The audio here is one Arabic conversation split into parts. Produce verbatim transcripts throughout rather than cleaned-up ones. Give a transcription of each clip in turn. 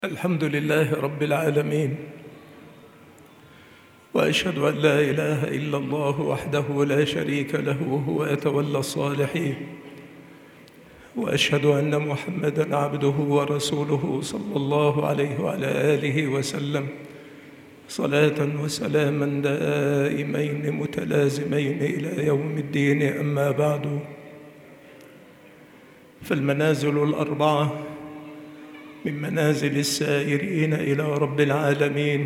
الحمد لله رب العالمين، وأشهد أن لا إله إلا الله وحده لا شريك له وهو يتولى الصالحين، وأشهد أن محمدًا عبده ورسوله صلى الله عليه وعلى آله وسلم صلاة وسلاما دائمين متلازمين إلى يوم الدين. أما بعد، فالمنازل الأربعة من منازل السائرين إلى رب العالمين: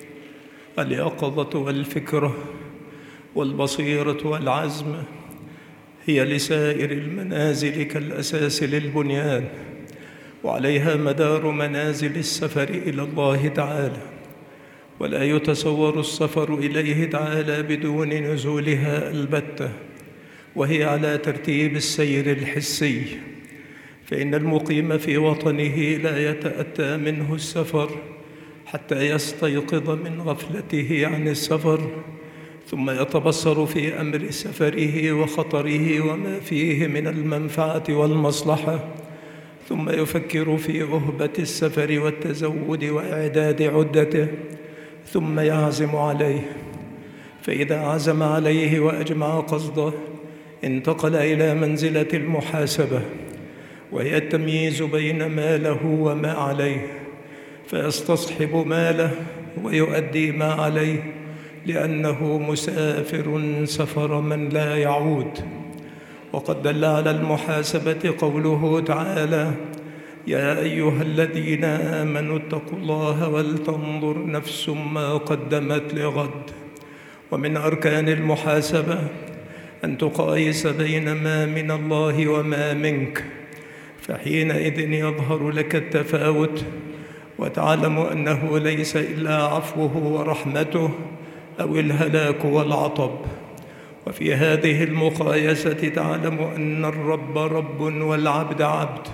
اليقظة والفكرة والبصيرة والعزم، هي لسائر المنازل كالأساس للبنيان، وعليها مدار منازل السفر إلى الله تعالى، ولا يتصور السفر إليه تعالى بدون نزولها البتة، وهي على ترتيب السير الحسي، فإن المقيم في وطنه لا يتأتى منه السفر حتى يستيقظ من غفلته عن السفر، ثم يتبصر في أمر سفره وخطره وما فيه من المنفعة والمصلحة، ثم يفكر في أهبة السفر والتزود وإعداد عدته، ثم يعزم عليه. فإذا عزم عليه وأجمع قصده، انتقل إلى منزلة المحاسبة، وهي التمييز بين ما له وما عليه، فيستصحب ماله ويؤدي ما عليه، لأنه مسافر سفر من لا يعود. وقد دل على المحاسبة قوله تعالى: يا أيها الذين آمنوا اتقوا الله ولتنظر نفس ما قدمت لغد. ومن أركان المحاسبة أن تقايس بين ما من الله وما منك، فحينئذ يظهر لك التفاوت، وتعلم أنه ليس إلا عفوه ورحمته أو الهلاك والعطب. وفي هذه المقايسة تعلم أن الرب رب والعبد عبد،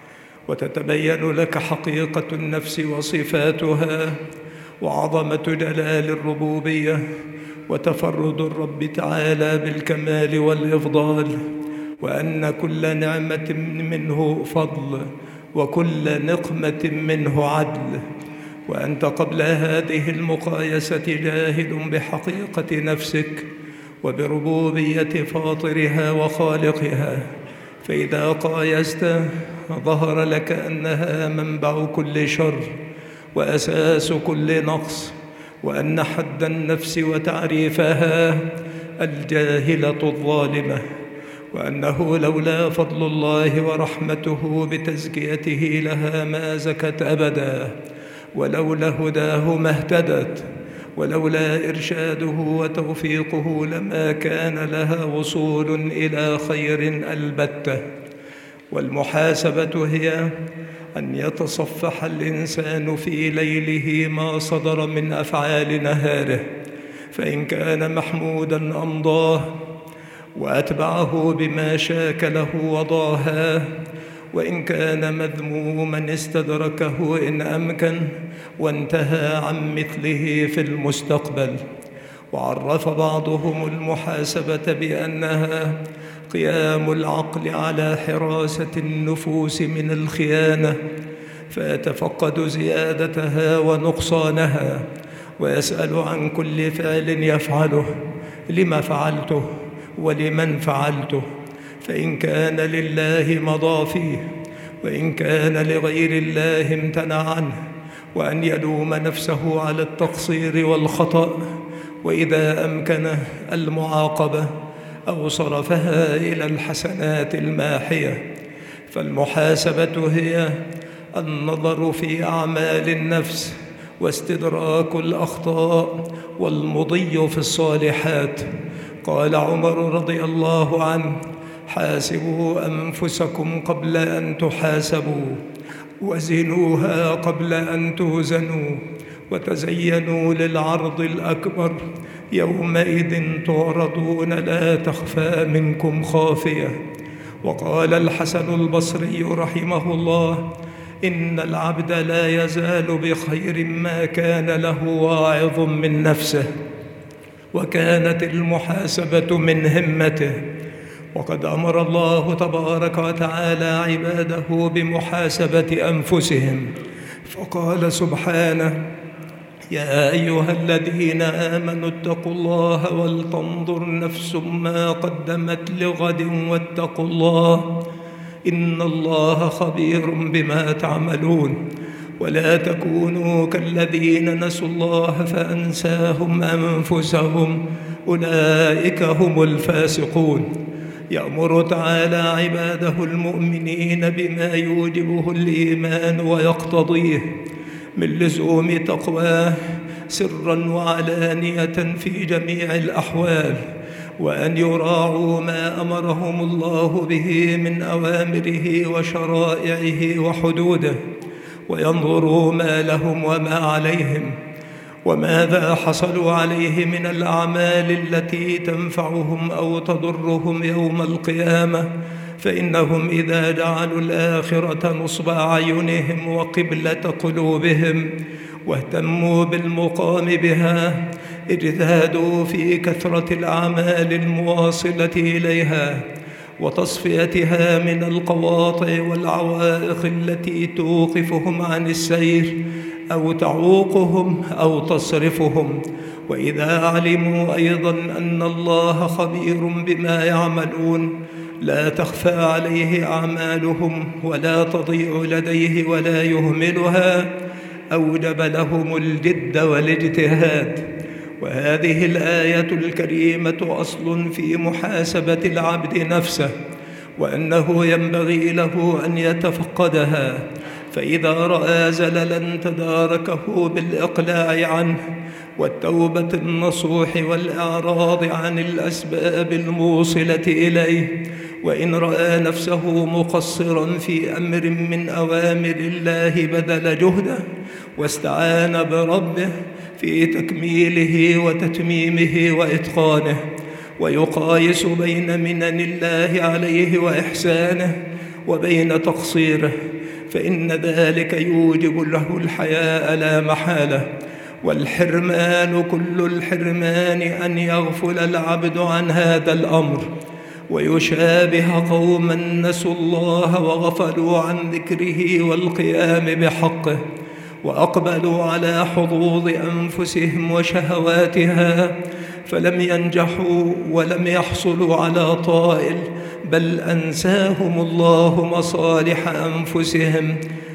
وتتبين لك حقيقة النفس وصفاتها، وعظمة جلال الربوبية، وتفرد الرب تعالى بالكمال والإفضال، وأن كل نعمة منه فضل، وكل نقمة منه عدل. وأنت قبل هذه المقايسة جاهل بحقيقة نفسك وبربوبية فاطرها وخالقها، فإذا قايست ظهر لك أنها منبع كل شر وأساس كل نقص، وأن حد النفس وتعريفها الجاهلة الظالمة، وأنه لولا فضل الله ورحمته بتزكيته لها ما زكت أبدا، ولولا هداه ما اهتدت، ولولا إرشاده وتوفيقه لما كان لها وصول إلى خير البتة. والمحاسبة هي أن يتصفح الإنسان في ليله ما صدر من أفعال نهاره، فإن كان محموداً أمضاه، وأتبعه بما شاكله وضاها، وإن كان مذموماً استدركه إن أمكن، وانتهى عن مثله في المستقبل. وعرف بعضهم المحاسبة بأنها قيام العقل على حراسة النفوس من الخيانة، فيتفقد زيادتها ونقصانها، ويسأل عن كل فعل يفعله: لما فعلته؟ ولمن فعلته؟ فإن كان لله مضى فيه، وإن كان لغير الله امتنع عنه، وأن يلوم نفسه على التقصير والخطأ، وإذا أمكن المعاقبة أو صرفها إلى الحسنات الماحية. فالمحاسبة هي النظر في أعمال النفس، واستدراك الأخطاء، والمضي في الصالحات. قال عمر رضي الله عنه: حاسبوا أنفسكم قبل أن تحاسبوا، وزنوها قبل أن توزنوا، وتزينوا للعرض الأكبر، يومئذ تعرضون لا تخفى منكم خافية. وقال الحسن البصري رحمه الله: إن العبد لا يزال بخير ما كان له واعظ من نفسه، وكانت المحاسبة من همته. وقد أمر الله تبارك وتعالى عباده بمحاسبة أنفسهم، فقال سبحانه: يا أيها الذين آمنوا اتقوا الله ولتنظر نفس ما قدمت لغد واتقوا الله إن الله خبير بما تعملون. ولا تكونوا كالذين نسوا الله فأنساهم أنفسهم أولئك هم الفاسقون. يأمر تعالى عباده المؤمنين بما يوجبه الإيمان ويقتضيه من لزوم تقواه سرا وعلانية في جميع الأحوال، وأن يراعوا ما أمرهم الله به من أوامره وشرائعه وحدوده، وينظروا ما لهم وما عليهم وماذا حصلوا عليه من الأعمال التي تنفعهم أو تضرهم يوم القيامة، فإنهم إذا جعلوا الآخرة نصب أعينهم وقبلة قلوبهم واهتموا بالمقام بها اجتهدوا في كثرة الأعمال المواصلة إليها وتصفيتها من القواطع والعوائق التي توقفهم عن السير أو تعوقهم أو تصرفهم. وإذا علموا أيضا أن الله خبير بما يعملون لا تخفى عليه أعمالهم ولا تضيع لديه ولا يهملها، أوجب لهم الجد والاجتهاد. وهذه الآية الكريمة أصل في محاسبة العبد نفسه، وأنه ينبغي له أن يتفقدها، فإذا رأى زللا تداركه بالإقلاع عنه والتوبة النصوح والإعراض عن الأسباب الموصلة إليه، وإن رأى نفسه مقصرا في أمر من أوامر الله بذل جهده واستعان بربه في تكميله وتتميمه وإتقانه، ويقايس بين منن الله عليه وإحسانه وبين تقصيره، فإن ذلك يوجب له الحياء لا محالة. والحرمان كل الحرمان أن يغفل العبد عن هذا الأمر ويشابه قوما نسوا الله وغفلوا عن ذكره والقيام بحقه، وأقبلوا على حظوظ أنفسهم وشهواتها فلم ينجحوا ولم يحصلوا على طائل، بل أنساهم الله مصالح أنفسهم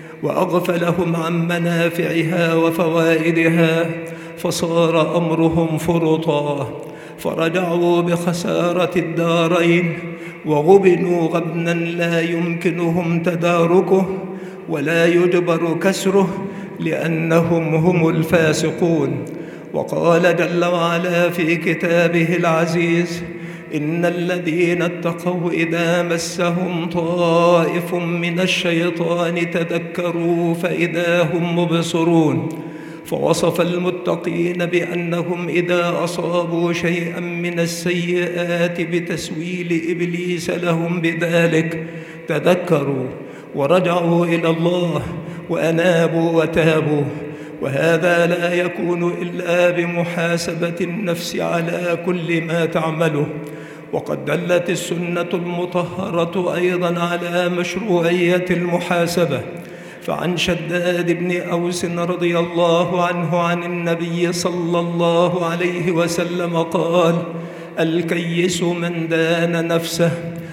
وأغفلهم عن منافعها وفوائدها، فصار أمرهم فرطا، فرجعوا بخسارة الدارين وغبنوا غبنا لا يمكنهم تداركه ولا يجبر كسره لأنهم هم الفاسقون. وقال جل وعلا في كتابه العزيز: إن الذين اتقوا إذا مسهم طائف من الشيطان تذكروا فإذا هم مبصرون. فوصف المتقين بأنهم إذا أصابوا شيئا من السيئات بتسويل إبليس لهم بذلك تذكروا ورجعوا إلى الله وأنابوا وتابوا. وهذا لا يكون إلا بمحاسبة النفس على كل ما تعمله. وقد دلت السنة المطهرة أيضا على مشروعية المحاسبة، فعن شداد بن أوس رضي الله عنه عن النبي صلى الله عليه وسلم قال: الكيس من دان نفسه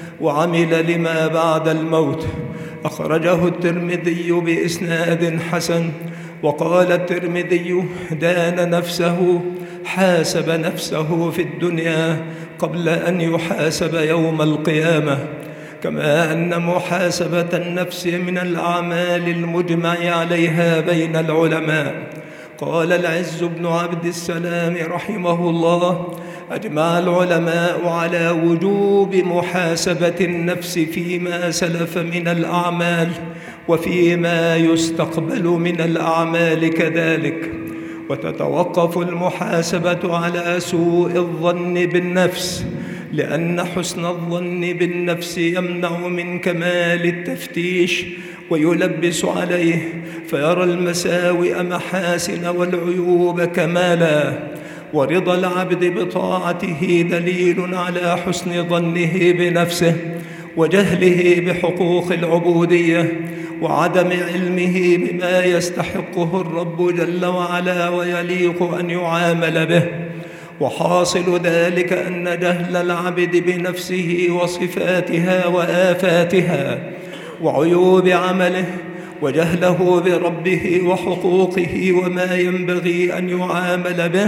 وعمل لما بعد الموت. أخرجه الترمذي بإسناد حسن. وقال الترمذي: دان نفسه، حاسب نفسه في الدنيا قبل أن يحاسب يوم القيامة. كما أن محاسبة النفس من الأعمال المجمع عليها بين العلماء. قال العز بن عبد السلام رحمه الله: أجمع العلماء على وجوب محاسبة النفس فيما سلف من الأعمال وفيما يستقبل من الأعمال كذلك. وتتوقف المحاسبة على سوء الظن بالنفس، لأن حسن الظن بالنفس يمنع من كمال التفتيش ويلبس عليه، فيرى المساوئ محاسن والعيوب كمالا. ورضا العبد بطاعته دليل على حسن ظنه بنفسه وجهله بحقوق العبودية وعدم علمه بما يستحقه الرب جل وعلا ويليق أن يعامل به. وحاصل ذلك أن جهل العبد بنفسه وصفاتها وآفاتها وعيوب عمله، وجهله بربه وحقوقه وما ينبغي أن يعامل به،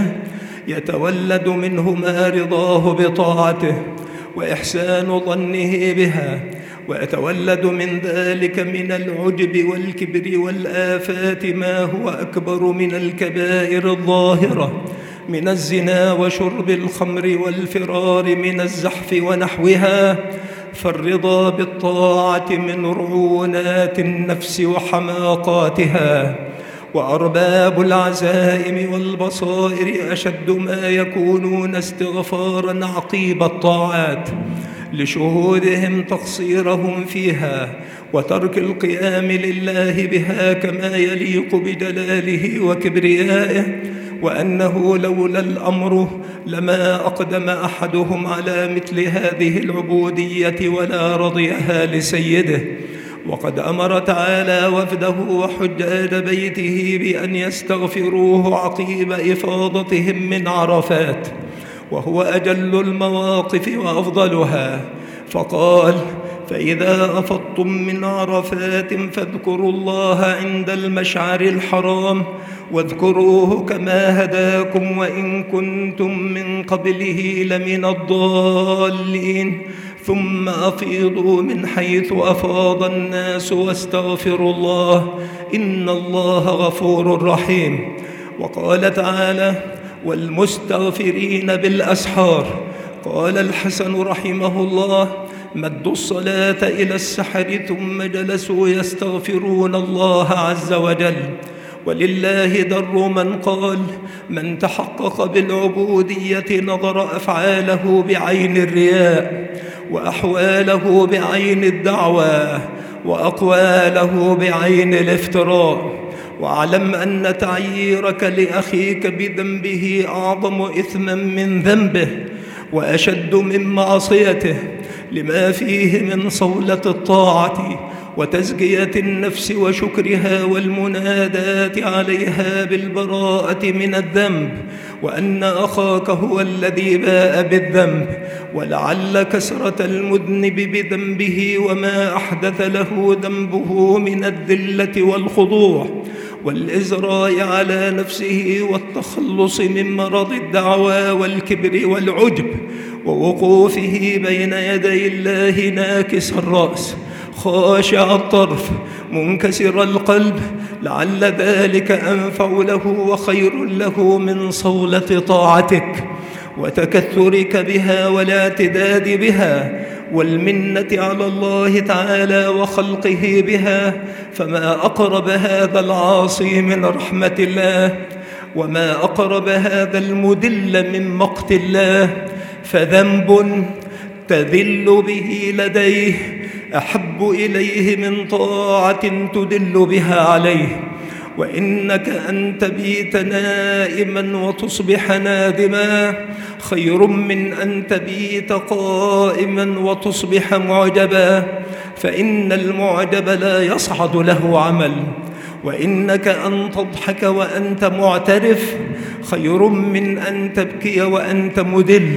يتولد منه ما رضاه بطاعته وإحسان ظنه بها، ويتولد من ذلك من العجب والكبر والآفات ما هو أكبر من الكبائر الظاهرة، من الزنا وشرب الخمر والفرار من الزحف ونحوها. فالرضا بالطاعة من رعونات النفس وحماقاتها. وأرباب العزائم والبصائر أشد ما يكونون استغفاراً عقيب الطاعات، لشهودهم تقصيرهم فيها وترك القيام لله بها كما يليق بجلاله وكبريائه، وأنه لولا الأمر لما أقدم أحدهم على مثل هذه العبودية ولا رضيها لسيده. وقد أمر تعالى وفده وحجاج بيته بأن يستغفروه عقيب إفاضتهم من عرفات، وهو أجل المواقف وأفضلها، فقال: فإذا أفضتم من عرفات فاذكروا الله عند المشعر الحرام واذكروه كما هداكم وإن كنتم من قبله لمن الضالين، ثم أفيضوا من حيث أفاض الناس واستغفروا الله إن الله غفور رحيم. وقال تعالى: والمستغفرين بالأسحار. قال الحسن رحمه الله: مدوا الصلاة إلى السحر ثم جلسوا يستغفرون الله عز وجل. ولله در من قال: من تحقق بالعبودية نظر أفعاله بعين الرياء، وأحواله بعين الدعوى، وأقواله بعين الافتراء. واعلم أن تعييرك لأخيك بذنبه أعظم إثما من ذنبه وأشد من معصيته، لما فيه من صولة الطاعة وتزكية النفس وشكرها والمنادات عليها بالبراءة من الذنب، وأن أخاك هو الذي باء بالذنب، ولعل كسرة المذنب بذنبه وما أحدث له ذنبه من الذلة والخضوع والإزراء على نفسه والتخلص من مرض الدعوى والكبر والعجب، ووقوفه بين يدي الله ناكس الرأس خاشع الطرف منكسر القلب، لعل ذلك أنفع له وخير له من صولة طاعتك وتكثرك بها والاعتداد بها والمنة على الله تعالى وخلقه بها. فما أقرب هذا العاصي من رحمة الله، وما أقرب هذا المدل من مقت الله، فذنب تذل به لديه أحب إليه من طاعة تدل بها عليه. وإنك أن تبيت نائما وتصبح نادما خير من أن تبيت قائما وتصبح معجبا، فإن المعجب لا يصعد له عمل. وإنك أن تضحك وأنت معترف خير من أن تبكي وأنت مدل.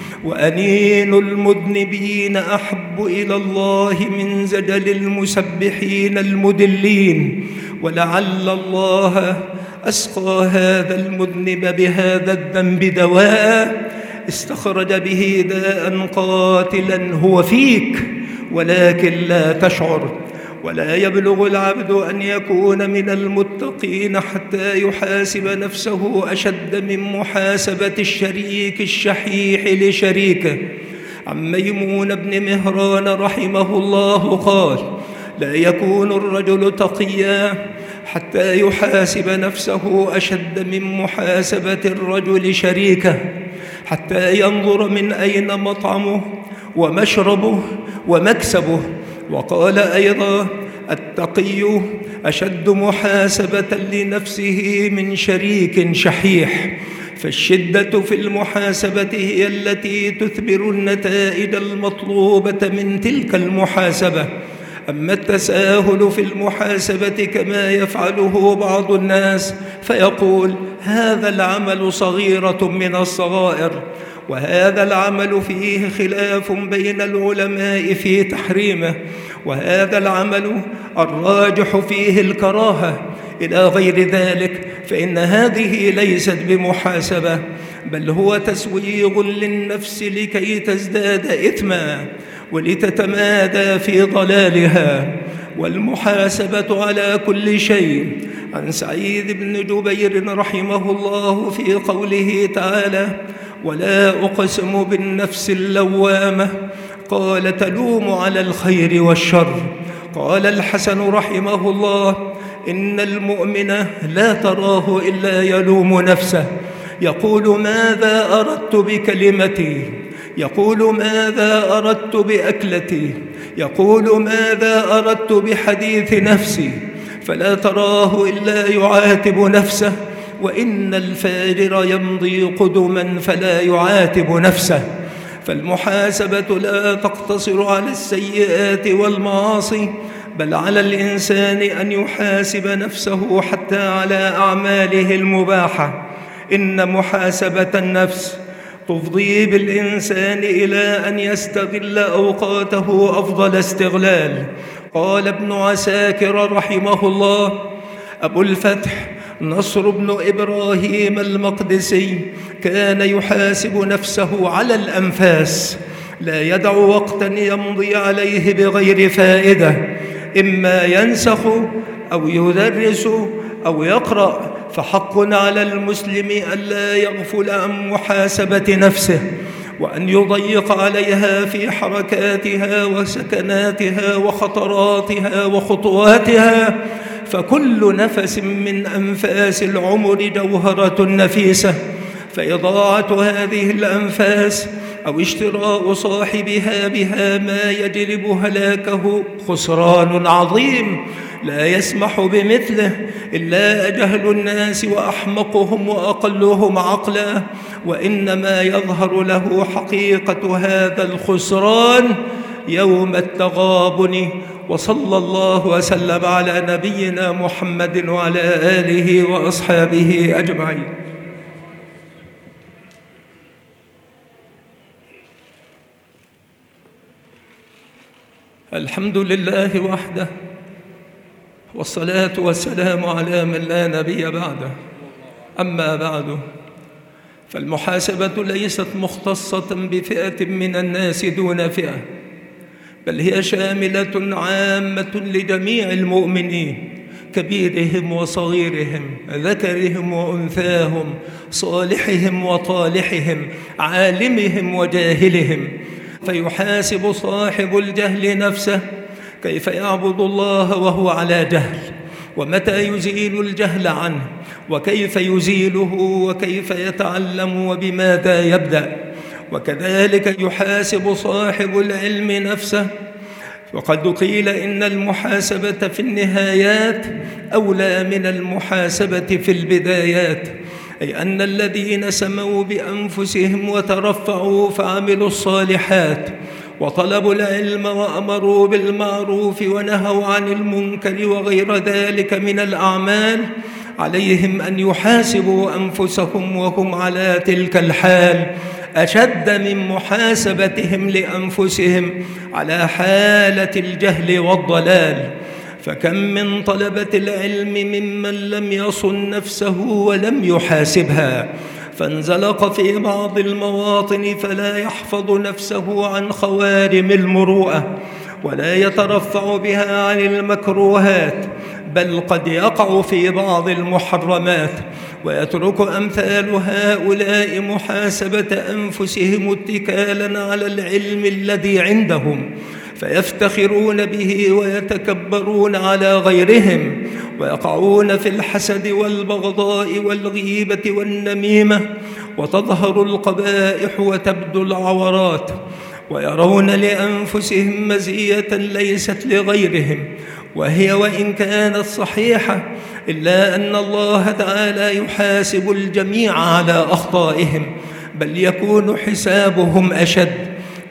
وأنين المذنبين أحب إلى الله من زجل المسبحين المدلين، ولعل الله أسقى هذا المذنب بهذا الذنب دواء استخرج به داء قاتلا هو فيك ولكن لا تشعر. ولا يبلغ العبد أن يكون من المتقين حتى يحاسب نفسه أشد من محاسبة الشريك الشحيح لشريكه. عن ميمون بن مهران رحمه الله قال: لا يكون الرجل تقيا حتى يحاسب نفسه أشد من محاسبة الرجل شريكه، حتى ينظر من أين مطعمه ومشربه ومكسبه. وقال أيضا: التقي أشد محاسبة لنفسه من شريك شحيح. فالشدة في المحاسبة هي التي تثمر النتائج المطلوبة من تلك المحاسبة. أما التساهل في المحاسبة كما يفعله بعض الناس فيقول هذا العمل صغيرة من الصغائر، وهذا العمل فيه خلاف بين العلماء في تحريمه، وهذا العمل الراجح فيه الكراهة إلى غير ذلك، فإن هذه ليست بمحاسبة، بل هو تسويغ للنفس لكي تزداد إثما ولتتمادى في ضلالها. والمحاسبة على كل شيء. عن سعيد بن جبير رحمه الله في قوله تعالى: ولا أقسم بالنفس اللوامة، قال: تلوم على الخير والشر. قال الحسن رحمه الله: إن المؤمن لا تراه إلا يلوم نفسه، يقول ماذا أردت بكلمتي، يقول ماذا أردت بأكلتي، يقول ماذا أردت بحديث نفسي، فلا تراه إلا يعاتب نفسه. وإن الفاجر يمضي قدما فلا يعاتب نفسه. فالمحاسبة لا تقتصر على السيئات والمعاصي، بل على الإنسان أن يحاسب نفسه حتى على أعماله المباحة. إن محاسبة النفس تفضي بالإنسان إلى أن يستغل أوقاته أفضل استغلال. قال ابن عساكر رحمه الله: أبو الفتح نصر بن إبراهيم المقدسي كان يحاسب نفسه على الأنفاس، لا يدع وقتا يمضي عليه بغير فائدة، إما ينسخ أو يدرس أو يقرأ، فحق على المسلم ألا يغفل عن محاسبة نفسه، وأن يضيق عليها في حركاتها وسكناتها وخطراتها وخطواتها، فكل نفس من أنفاس العمر جوهرة نفيسة، فإضاعة هذه الأنفاس أو اشتراء صاحبها بها ما يجلب هلاكه خسران عظيم لا يسمح بمثله إلا أجهل الناس وأحمقهم وأقلهم عقلا، وإنما يظهر له حقيقة هذا الخسران يوم التغابن. وصلى الله وسلم على نبينا محمد وعلى آله وأصحابه أجمعين. الحمد لله وحده، والصلاة والسلام على من لا نبي بعده. أما بعد، فالمحاسبة ليست مختصة بفئة من الناس دون فئة، بل هي شاملة عامة لجميع المؤمنين، كبيرهم وصغيرهم، ذكرهم وأنثاهم، صالحهم وطالحهم، عالمهم وجاهلهم. فيحاسب صاحب الجهل نفسه كيف يعبد الله وهو على جهل، ومتى يزيل الجهل عنه، وكيف يزيله، وكيف يتعلم، وبماذا يبدأ. وكذلك يحاسب صاحب العلم نفسه. وقد قيل إن المحاسبة في النهايات أولى من المحاسبة في البدايات، أي أن الذين سموا بأنفسهم وترفعوا فعملوا الصالحات وطلبوا العلم وأمروا بالمعروف ونهوا عن المنكر وغير ذلك من الأعمال، عليهم أن يحاسبوا أنفسهم وهم على تلك الحال أشد من محاسبتهم لأنفسهم على حالة الجهل والضلال. فكم من طلبة العلم ممن لم يصن نفسه ولم يحاسبها، فانزلق في بعض المواطن فلا يحفظ نفسه عن خوارم المروءة ولا يترفع بها عن المكروهات، بل قد يقع في بعض المحرمات، ويترك أمثال هؤلاء محاسبة أنفسهم اتكالا على العلم الذي عندهم، فيفتخرون به ويتكبرون على غيرهم، ويقعون في الحسد والبغضاء والغيبة والنميمة، وتظهر القبائح وتبدو العورات، ويرون لأنفسهم مزية ليست لغيرهم، وهي وإن كانت صحيحة إلا أن الله تعالى يحاسب الجميع على أخطائهم، بل يكون حسابهم أشد.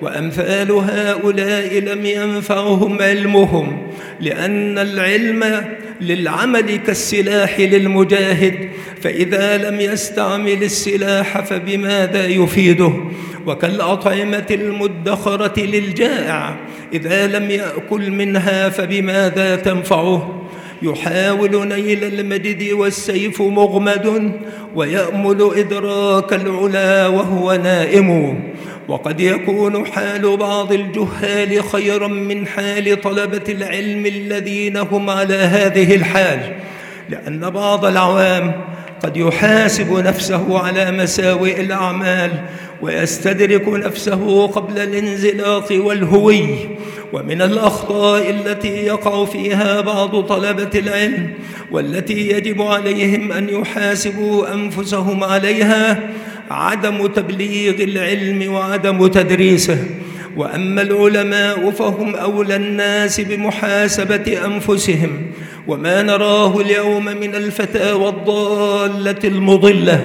وأمثال هؤلاء لم ينفعهم علمهم، لأن العلم للعمل كالسلاح للمجاهد، فإذا لم يستعمل السلاح فبماذا يفيده؟ وكالأطعمة المدخرة للجائع، إذا لم يأكل منها فبماذا تنفعه؟ يحاول نيل المجد والسيف مغمد، ويأمل إدراك العلا وهو نائم. وقد يكون حال بعض الجهال خيرا من حال طلبة العلم الذين هم على هذه الحال، لأن بعض العوام قد يحاسب نفسه على مساوئ الأعمال ويستدرك نفسه قبل الانزلاق والهوي. ومن الأخطاء التي يقع فيها بعض طلبة العلم والتي يجب عليهم أن يحاسبوا أنفسهم عليها عدم تبليغ العلم وعدم تدريسه. وأما العلماء فهم أولى الناس بمحاسبة أنفسهم، وما نراه اليوم من الفتاوى الضالة المضلة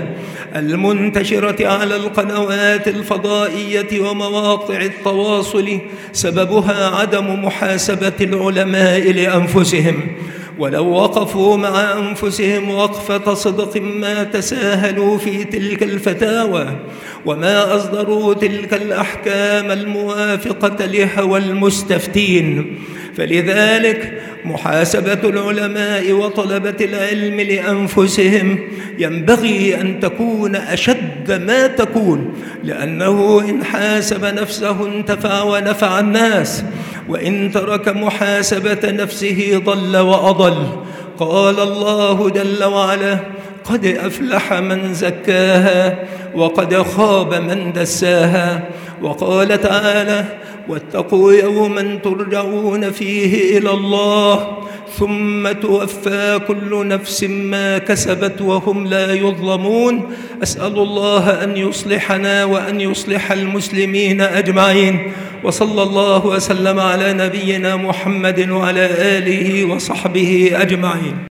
المنتشرة على القنوات الفضائية ومواقع التواصل سببها عدم محاسبة العلماء لأنفسهم. ولو وقفوا مع أنفسهم وقفة صدق ما تساهلوا في تلك الفتاوى وما أصدروا تلك الأحكام الموافقة لهوى المستفتين. فلذلك محاسبة العلماء وطلبة العلم لأنفسهم ينبغي أن تكون أشد ما تكون، لأنه إن حاسب نفسه انتفع ونفع الناس، وإن ترك محاسبة نفسه ضل وأضل. قال الله جل وعلا: قد أفلح من زكاها وقد خاب من دساها. وقال تعالى: واتقوا يوما ترجعون فيه إلى الله ثم توفى كل نفس ما كسبت وهم لا يظلمون. أسأل الله أن يصلحنا وأن يصلح المسلمين أجمعين، وصلى الله وسلم على نبينا محمد وعلى آله وصحبه أجمعين.